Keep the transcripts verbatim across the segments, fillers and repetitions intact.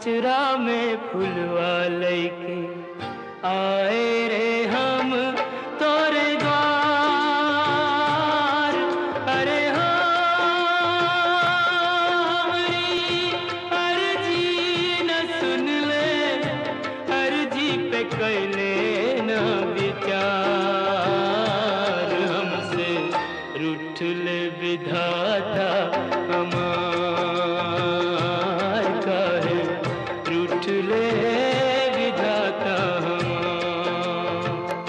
अचरा में फुलवा लैके आए रे हम तोरे द्वार। अरे हमारी अर्जी न सुन ले, अर्जी पे कैले न विचार। हमसे रूठ ले विधाता हमार, काहे रूठ ले विधाता हमार।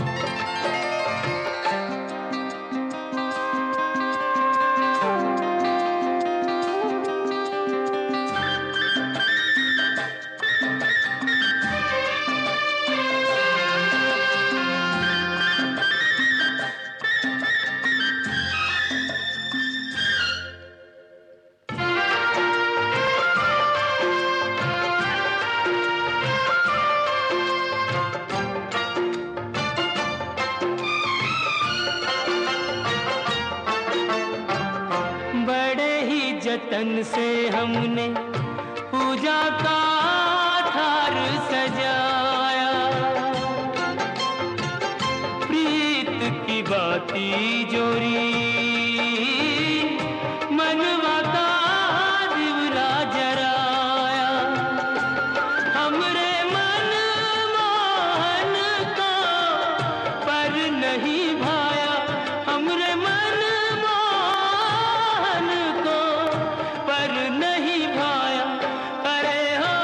जतन से हमने पूजा का थार सजाया, प्रीत की बाती जोरी मनवा का दिवला जराया। हमरे मन मोहन को पर नहीं भाया, हमरे मन नहीं भाया। अरे हो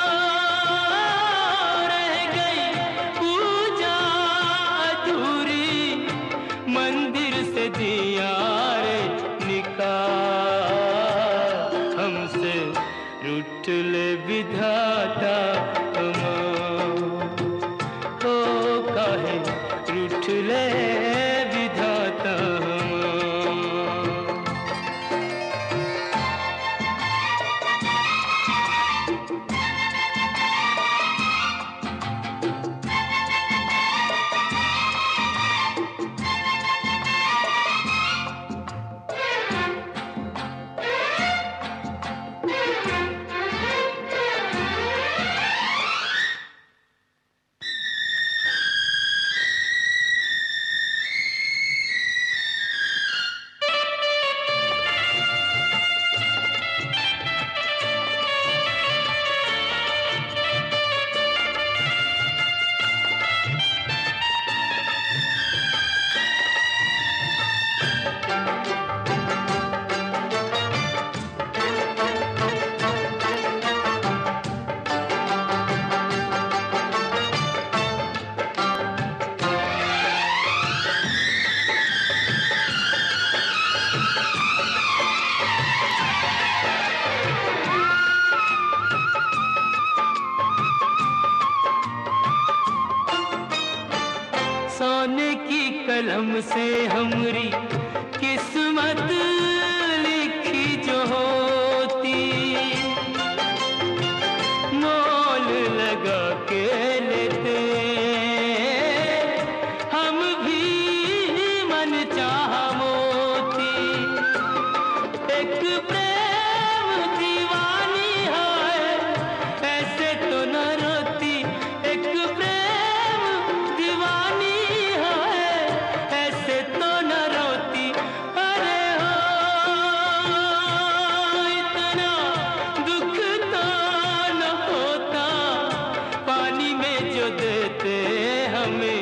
रह गई पूजा अधूरी, मंदिर से दिया रे निकाल। हमसे रूठ ले विधाता हमार, ओ काहे रूठ ले विधाता हमार। सोने की कलम से हमरी किस्मत लिखी जो होती, मोल लगा के लेते हम भी मन चाह मोती। एक प्रेम दीवानी है ऐसे तो न रोती, एक प्रेम दीवानी तो न रोती। अरे हो इतना दुख तो न होता, पानी में जो देते हमें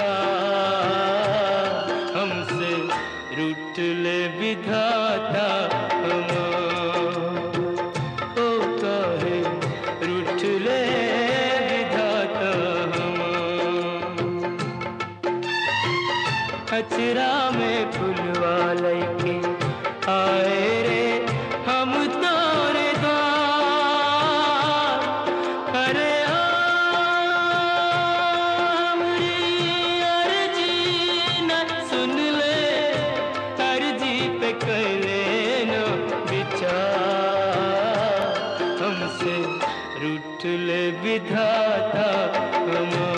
डाल। हमसे रूठ ले विधाता हमार, ओ काहे रूठ ले विधाता हमार। अचरा में फुलवा लैके आए रे हम तोरे द्वार। अरे हमरी अर्जी न सुन ले, अर्जी पे कैले न विचार। हमसे रूठ ले विधाता हमार।